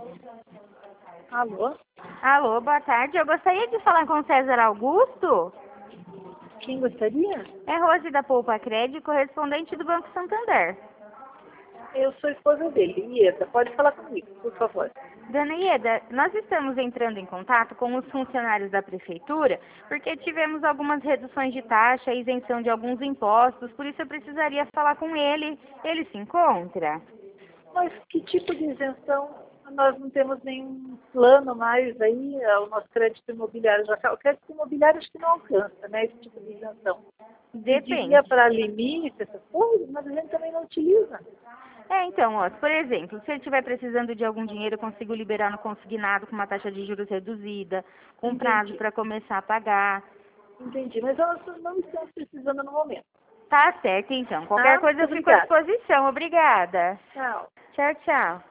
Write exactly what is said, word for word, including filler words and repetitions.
Alô? Alô, boa tarde. Eu gostaria de falar com o César Augusto. Quem gostaria? É Rose da Poupa Crédito, correspondente do Banco Santander. Eu sou esposa dele, Ieda. Pode falar comigo, por favor. Dona Ieda, nós estamos entrando em contato com os funcionários da Prefeitura porque tivemos algumas reduções de taxa, isenção de alguns impostos, por isso eu precisaria falar com ele. Ele se encontra? Mas que tipo de isenção? Nós não temos nenhum plano mais aí, o nosso crédito imobiliário já caiu. O crédito imobiliário acho que não alcança, né, esse tipo de isenção. Pediria Depende. para limite, essas coisas, mas a gente também não utiliza. É, então, ó, por exemplo, se ele estiver precisando de algum dinheiro, eu consigo liberar no consignado com uma taxa de juros reduzida, com prazo Entendi, para começar a pagar. entendi. Mas nós não estamos precisando no momento. Tá certo, então. Qualquer Tá? coisa Muito eu fico à obrigada. disposição. Obrigada. Tchau. Tchau, tchau.